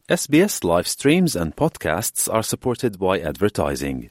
SBS live streams and podcasts are supported by advertising.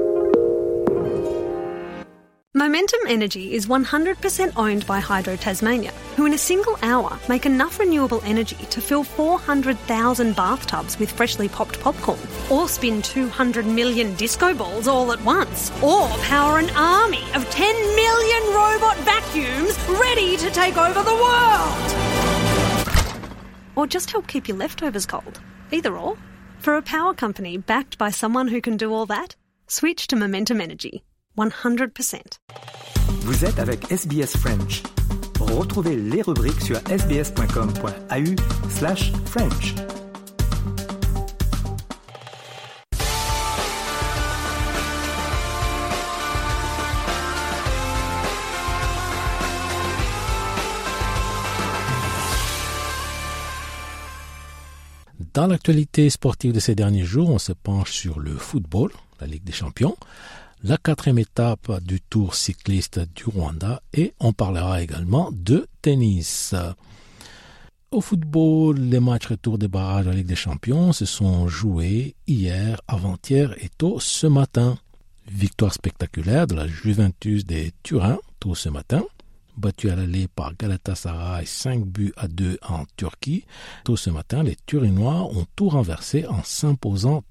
Momentum Energy is 100% owned by Hydro Tasmania, who in a single hour make enough renewable energy to fill 400,000 bathtubs with freshly popped popcorn, or spin 200 million disco balls all at once, or power an army of 10 million robot vacuums ready to take over the world. Or just help keep your leftovers cold. Either or. For a power company backed by someone who can do all that, switch to Momentum Energy. 100%. Vous êtes avec SBS French. Retrouvez les rubriques sur sbs.com.au/French. Dans l'actualité sportive de ces derniers jours, on se penche sur le football, la Ligue des Champions, la 4e étape du Tour cycliste du Rwanda et on parlera également de tennis. Au football, les matchs retour des barrages de la Ligue des Champions se sont joués hier, avant-hier et tôt ce matin. Victoire spectaculaire de la Juventus des Turins tôt ce matin. Battu à l'aller par Galatasaray 5-2 en Turquie. Tôt ce matin, les Turinois ont tout renversé en s'imposant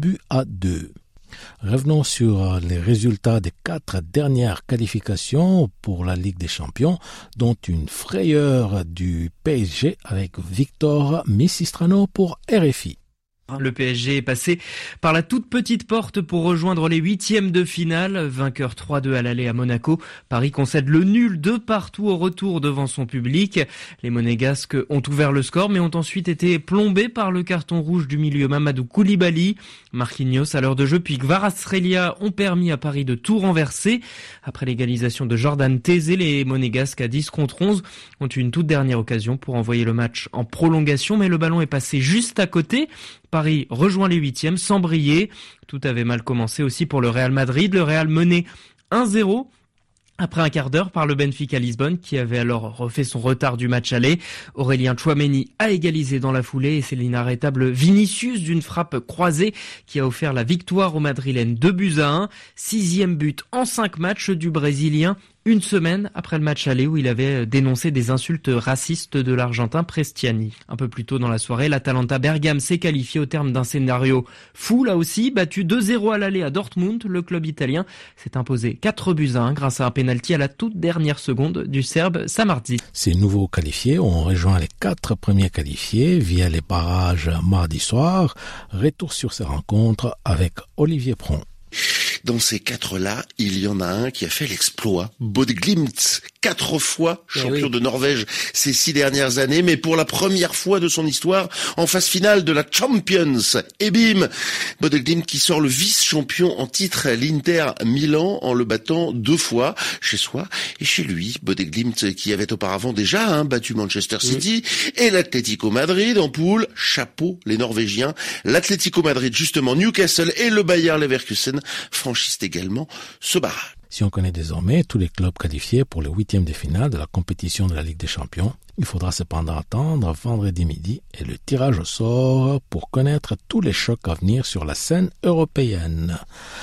3-2. Revenons sur les résultats des 4 dernières qualifications pour la Ligue des Champions, dont une frayeur du PSG avec Victor Misistrano pour RFI. Le PSG est passé par la toute petite porte pour rejoindre les 8e de finale. Vainqueur 3-2 à l'aller à Monaco, Paris concède le nul 2-2 au retour devant son public. Les Monégasques ont ouvert le score mais ont ensuite été plombés par le carton rouge du milieu Mamadou Koulibaly. Marquinhos à l'heure de jeu puis Kvaratskhelia ont permis à Paris de tout renverser. Après l'égalisation de Jordan Tézé, les Monégasques à 10-11 ont eu une toute dernière occasion pour envoyer le match en prolongation mais le ballon est passé juste à côté. Paris rejoint les 8e sans briller. Tout avait mal commencé aussi pour le Real Madrid. Le Real menait 1-0 après un quart d'heure par le Benfica Lisbonne qui avait alors refait son retard du match aller. Aurélien Tchouaméni a égalisé dans la foulée et c'est l'inarrêtable Vinicius d'une frappe croisée qui a offert la victoire aux Madrilènes 2-1. 6e but en 5 matchs du Brésilien. Une semaine après le match aller où il avait dénoncé des insultes racistes de l'Argentin Prestiani. Un peu plus tôt dans la soirée, l'Atalanta Bergame s'est qualifié au terme d'un scénario fou là aussi. Battu 2-0 à l'aller à Dortmund, le club italien s'est imposé 4-1 grâce à un pénalty à la toute dernière seconde du Serbe Samardžić. Ces nouveaux qualifiés ont rejoint les 4 premiers qualifiés via les barrages mardi soir. Retour sur ces rencontres avec Olivier Pron. Dans ces 4-là, il y en a un qui a fait l'exploit. Bodø/Glimt, 4 fois champion de Norvège ces 6 dernières années, mais pour la première fois de son histoire, en phase finale de la Champions. Et bim, Bodø/Glimt qui sort le vice-champion en titre, l'Inter Milan, en le battant 2 fois, chez soi et chez lui. Bodø/Glimt qui avait auparavant déjà battu Manchester City et l'Atlético Madrid en poule. Chapeau les Norvégiens. L'Atlético Madrid justement, Newcastle et le Bayer Leverkusen franchissent également ce barrage. Si on connaît désormais tous les clubs qualifiés pour les 8e de finale de la compétition de la Ligue des Champions, il faudra cependant attendre vendredi midi et le tirage au sort pour connaître tous les chocs à venir sur la scène européenne.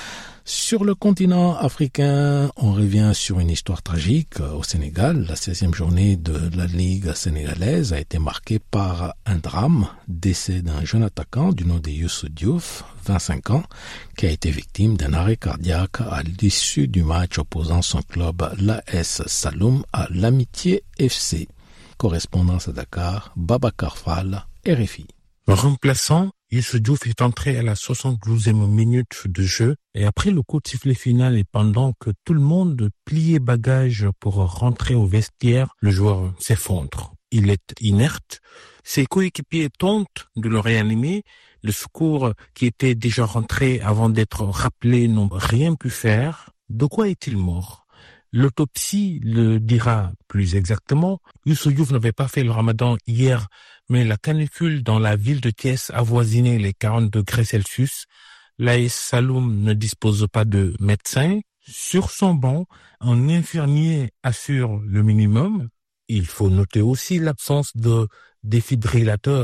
Sur le continent africain, on revient sur une histoire tragique. Au Sénégal, la 16e journée de la Ligue sénégalaise a été marquée par un drame, décès d'un jeune attaquant du nom de Youssou Diouf, 25 ans, qui a été victime d'un arrêt cardiaque à l'issue du match opposant son club l'AS Saloum à l'Amitié FC. Correspondance à Dakar, Babacar Fall, RFI. Remplaçant, Youssou Diouf est entré à la 72e minute de jeu et après le coup de sifflet final et pendant que tout le monde pliait bagages pour rentrer au vestiaire, le joueur s'effondre. Il est inerte. Ses coéquipiers tentent de le réanimer. Le secours qui était déjà rentré avant d'être rappelé n'ont rien pu faire. De quoi est-il mort? L'autopsie le dira plus exactement. Youssou Diouf n'avait pas fait le ramadan hier, mais la canicule dans la ville de Thiès avoisinait les 40 degrés Celsius. L'AS Saloum ne dispose pas de médecin. Sur son banc, un infirmier assure le minimum. Il faut noter aussi l'absence de défibrillateur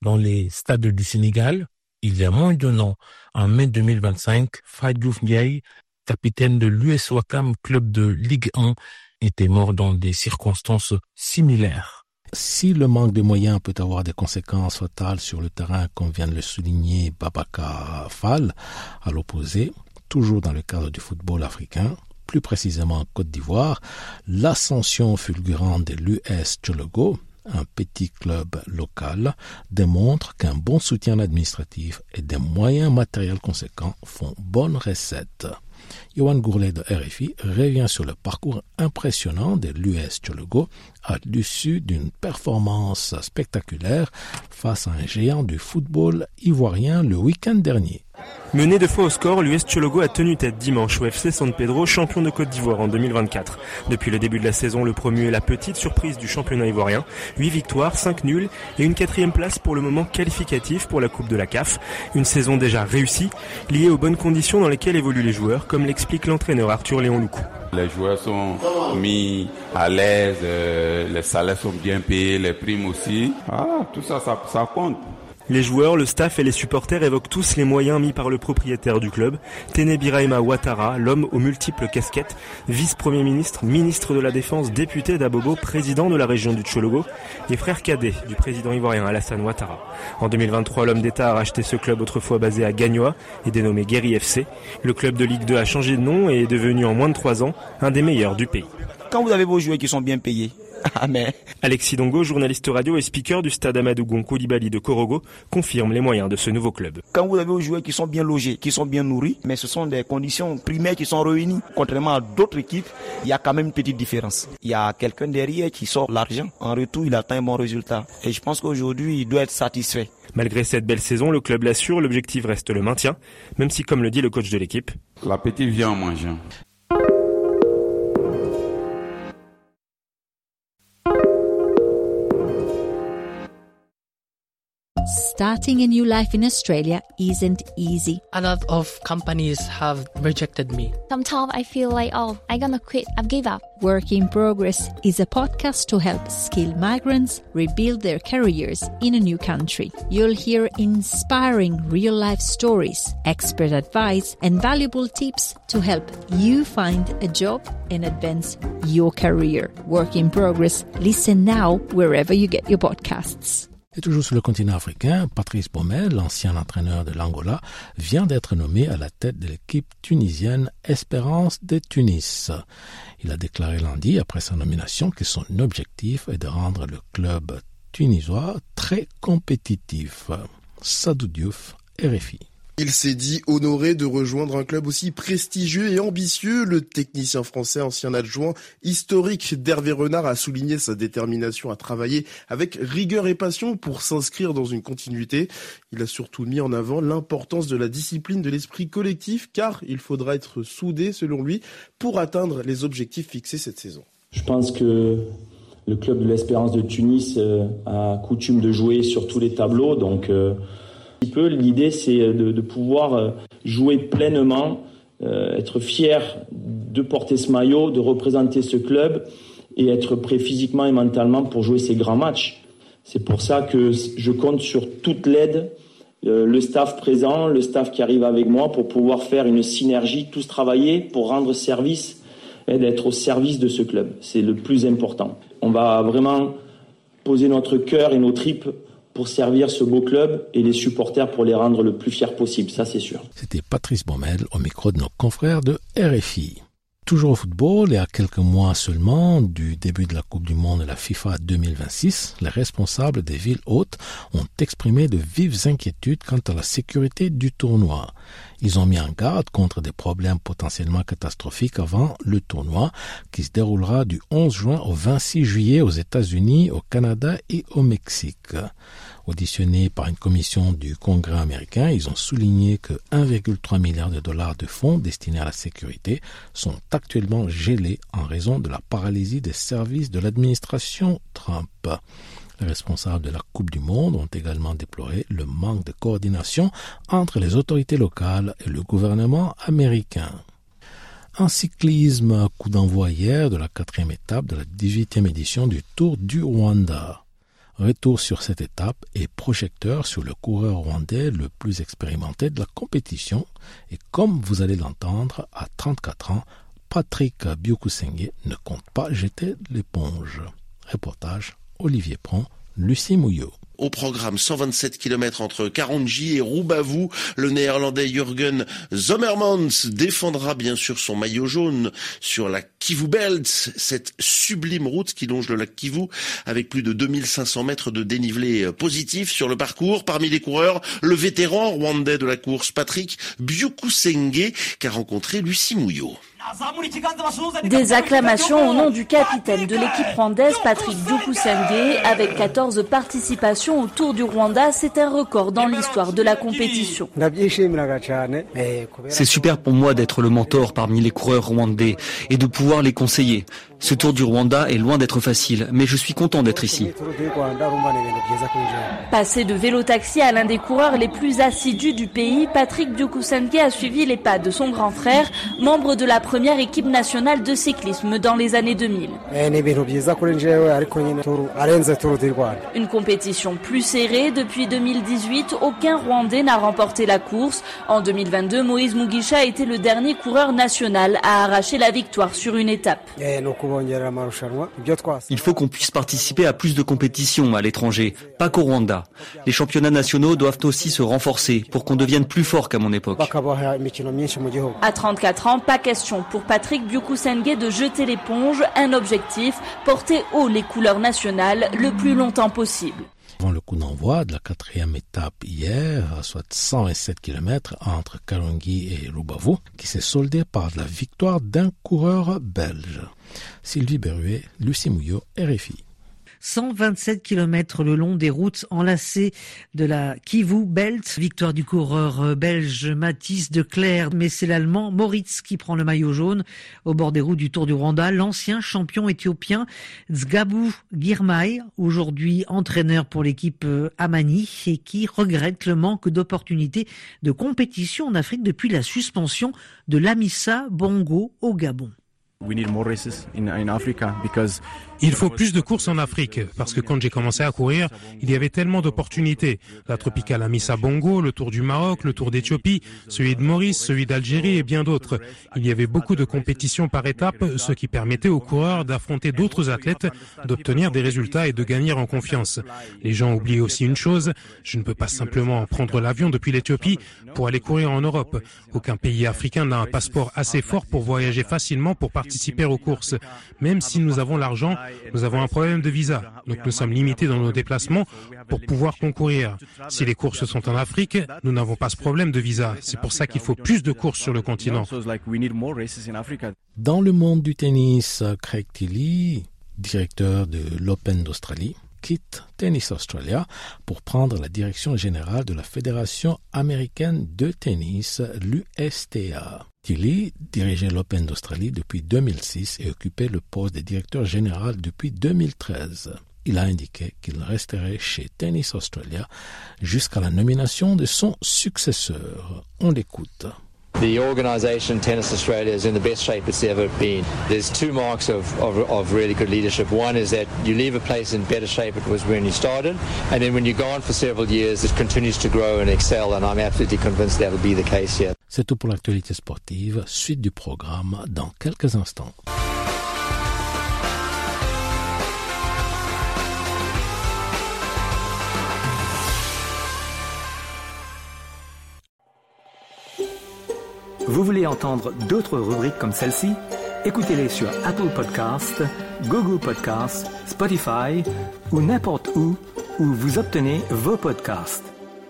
dans les stades du Sénégal. Il y a moins d'un an, en mai 2025, Fat Diouf Ndiaye, capitaine de l'US Ouakam, club de Ligue 1, était mort dans des circonstances similaires. Si le manque de moyens peut avoir des conséquences fatales sur le terrain, comme vient de le souligner Babacar Fall, à l'opposé, toujours dans le cadre du football africain, plus précisément en Côte d'Ivoire, l'ascension fulgurante de l'US Tchologo, un petit club local, démontre qu'un bon soutien administratif et des moyens matériels conséquents font bonne recette. Yohan Gourlet de RFI revient sur le parcours impressionnant de l'US Tchologo à l'issue d'une performance spectaculaire face à un géant du football ivoirien le week-end dernier. Mené 2 fois au score, l'US Tchologo a tenu tête dimanche au FC San Pedro, champion de Côte d'Ivoire en 2024. Depuis le début de la saison, le promu est la petite surprise du championnat ivoirien. 8 victoires, 5 nuls et une 4e place pour le moment qualificative pour la Coupe de la CAF. Une saison déjà réussie, liée aux bonnes conditions dans lesquelles évoluent les joueurs, comme l'explique l'entraîneur Arthur Léon Loukou. Les joueurs sont mis à l'aise, les salaires sont bien payés, les primes aussi. Tout ça compte. Les joueurs, le staff et les supporters évoquent tous les moyens mis par le propriétaire du club, Téné Birahima Ouattara, l'homme aux multiples casquettes, vice-premier ministre, ministre de la Défense, député d'Abobo, président de la région du Tchologo et frère cadet du président ivoirien Alassane Ouattara. En 2023, l'homme d'État a racheté ce club autrefois basé à Gagnoa et dénommé Guéry FC. Le club de Ligue 2 a changé de nom et est devenu en moins de 3 ans un des meilleurs du pays. Quand vous avez vos joueurs qui sont bien payés, Alexis Dongo, journaliste radio et speaker du stade Amadou Gon Coulibaly de Korogo, confirme les moyens de ce nouveau club. Quand vous avez vos joueurs qui sont bien logés, qui sont bien nourris, mais ce sont des conditions primaires qui sont réunies. Contrairement à d'autres équipes, il y a quand même une petite différence. Il y a quelqu'un derrière qui sort l'argent. En retour, il atteint un bon résultat. Et je pense qu'aujourd'hui, il doit être satisfait. Malgré cette belle saison, le club l'assure, l'objectif reste le maintien, même si, comme le dit le coach de l'équipe, l'appétit vient en mangeant. Starting a new life in Australia isn't easy. A lot of companies have rejected me. Sometimes I feel like, I'm gonna quit, I've give up. Work in Progress is a podcast to help skilled migrants rebuild their careers in a new country. You'll hear inspiring real-life stories, expert advice, and valuable tips to help you find a job and advance your career. Work in Progress. Listen now wherever you get your podcasts. Et toujours sur le continent africain, Patrice Baumel, l'ancien entraîneur de l'Angola, vient d'être nommé à la tête de l'équipe tunisienne Espérance de Tunis. Il a déclaré lundi, après sa nomination, que son objectif est de rendre le club tunisois très compétitif. Sadou Diouf, RFI. Il s'est dit honoré de rejoindre un club aussi prestigieux et ambitieux. Le technicien français, ancien adjoint historique d'Hervé Renard, a souligné sa détermination à travailler avec rigueur et passion pour s'inscrire dans une continuité. Il a surtout mis en avant l'importance de la discipline, de l'esprit collectif, car il faudra être soudé, selon lui, pour atteindre les objectifs fixés cette saison. Je pense que le club de l'Espérance de Tunis a coutume de jouer sur tous les tableaux, donc l'idée, c'est de pouvoir jouer pleinement, être fier de porter ce maillot, de représenter ce club et être prêt physiquement et mentalement pour jouer ces grands matchs. C'est pour ça que je compte sur toute l'aide, le staff présent, le staff qui arrive avec moi pour pouvoir faire une synergie, tous travailler pour rendre service et d'être au service de ce club. C'est le plus important. On va vraiment poser notre cœur et nos tripes pour servir ce beau club et les supporters pour les rendre le plus fiers possible, ça c'est sûr. C'était Patrice Baumel au micro de nos confrères de RFI. Toujours au football et à quelques mois seulement du début de la Coupe du Monde de la FIFA 2026, les responsables des villes hôtes ont exprimé de vives inquiétudes quant à la sécurité du tournoi. Ils ont mis en garde contre des problèmes potentiellement catastrophiques avant le tournoi qui se déroulera du 11 juin au 26 juillet aux États-Unis, au Canada et au Mexique. Auditionnés par une commission du Congrès américain, ils ont souligné que 1,3 milliard de dollars de fonds destinés à la sécurité sont actuellement gelés en raison de la paralysie des services de l'administration Trump. Les responsables de la Coupe du Monde ont également déploré le manque de coordination entre les autorités locales et le gouvernement américain. En cyclisme, coup d'envoi hier de la 4e étape de la 18e édition du Tour du Rwanda. Retour sur cette étape et projecteur sur le coureur rwandais le plus expérimenté de la compétition. Et comme vous allez l'entendre, à 34 ans, Patrick Byukusenge ne compte pas jeter l'éponge. Reportage Olivier Pron, Lucie Mouillot. Au programme 127 km entre Karongi et Rubavu, le néerlandais Jürgen Zommermans défendra bien sûr son maillot jaune sur la Kivu Belt, cette sublime route qui longe le lac Kivu avec plus de 2500 mètres de dénivelé positif sur le parcours. Parmi les coureurs, le vétéran rwandais de la course Patrick Byukusenge qu'a rencontré Lucie Mouillot. Des acclamations au nom du capitaine de l'équipe rwandaise Patrick Byukusenge. Avec 14 participations au Tour du Rwanda, c'est un record dans l'histoire de la compétition. C'est super pour moi d'être le mentor parmi les coureurs rwandais et de pouvoir les conseiller. Ce Tour du Rwanda est loin d'être facile, mais je suis content d'être ici. Passé de vélo-taxi à l'un des coureurs les plus assidus du pays, Patrick Byukusenge a suivi les pas de son grand frère, membre de la première équipe nationale de cyclisme dans les années 2000. Une compétition plus serrée. Depuis 2018, aucun Rwandais n'a remporté la course. En 2022, Moïse Mugisha a été le dernier coureur national à arracher la victoire sur une étape. Il faut qu'on puisse participer à plus de compétitions à l'étranger, pas qu'au Rwanda. Les championnats nationaux doivent aussi se renforcer pour qu'on devienne plus fort qu'à mon époque. À 34 ans, pas question pour Patrick Byukusenge de jeter l'éponge. Un objectif, porter haut les couleurs nationales le plus longtemps possible. Avant le coup d'envoi de la 4e étape hier, soit 127 km entre Karongi et Rubavu, qui s'est soldée par la victoire d'un coureur belge. Sylvie Berruet, Lucie Mouillot, RFI. 127 km le long des routes enlacées de la Kivu Belt. Victoire du coureur belge Mathis de Clerc, mais c'est l'Allemand Moritz qui prend le maillot jaune. Au bord des routes du Tour du Rwanda, l'ancien champion éthiopien Zgabu Girmay, aujourd'hui entraîneur pour l'équipe Amani, et qui regrette le manque d'opportunités de compétition en Afrique depuis la suspension de l'Amissa Bongo au Gabon. Il faut plus de courses en Afrique, parce que quand j'ai commencé à courir, il y avait tellement d'opportunités. La Tropicale Amissa Bongo, le Tour du Maroc, le Tour d'Éthiopie, celui de Maurice, celui d'Algérie et bien d'autres. Il y avait beaucoup de compétitions par étapes, ce qui permettait aux coureurs d'affronter d'autres athlètes, d'obtenir des résultats et de gagner en confiance. Les gens oublient aussi une chose, je ne peux pas simplement prendre l'avion depuis l'Éthiopie pour aller courir en Europe. Aucun pays africain n'a un passeport assez fort pour voyager facilement pour participer aux courses. Même si nous avons l'argent, nous avons un problème de visa. Donc nous sommes limités dans nos déplacements pour pouvoir concourir. Si les courses sont en Afrique, nous n'avons pas ce problème de visa. C'est pour ça qu'il faut plus de courses sur le continent. Dans le monde du tennis, Craig Tiley, directeur de l'Open d'Australie, quitte Tennis Australia pour prendre la direction générale de la Fédération américaine de tennis, l'USTA. Tiley dirigeait l'Open d'Australie depuis 2006 et occupait le poste de directeur général depuis 2013. Il a indiqué qu'il resterait chez Tennis Australia jusqu'à la nomination de son successeur. On l'écoute. The organisation, Tennis Australia, is in the best shape it's ever been. There's two marks of really good leadership. One is that you leave a place in better shape it was when you started, and then when you go on for several years, it continues to grow and excel, and I'm absolutely convinced that'll be the case here. C'est tout pour l'actualité sportive. Suite du programme dans quelques instants. Vous voulez entendre d'autres rubriques comme celle-ci? Écoutez-les sur Apple Podcasts, Google Podcasts, Spotify ou n'importe où vous obtenez vos podcasts.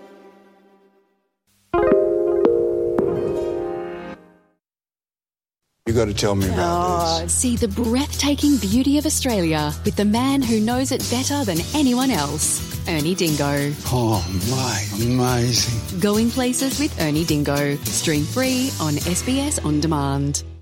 You got to tell me about this. See the breathtaking beauty of Australia with the man who knows it better than anyone else, Ernie Dingo. Oh my, amazing. Going places with Ernie Dingo. Stream free on SBS On Demand.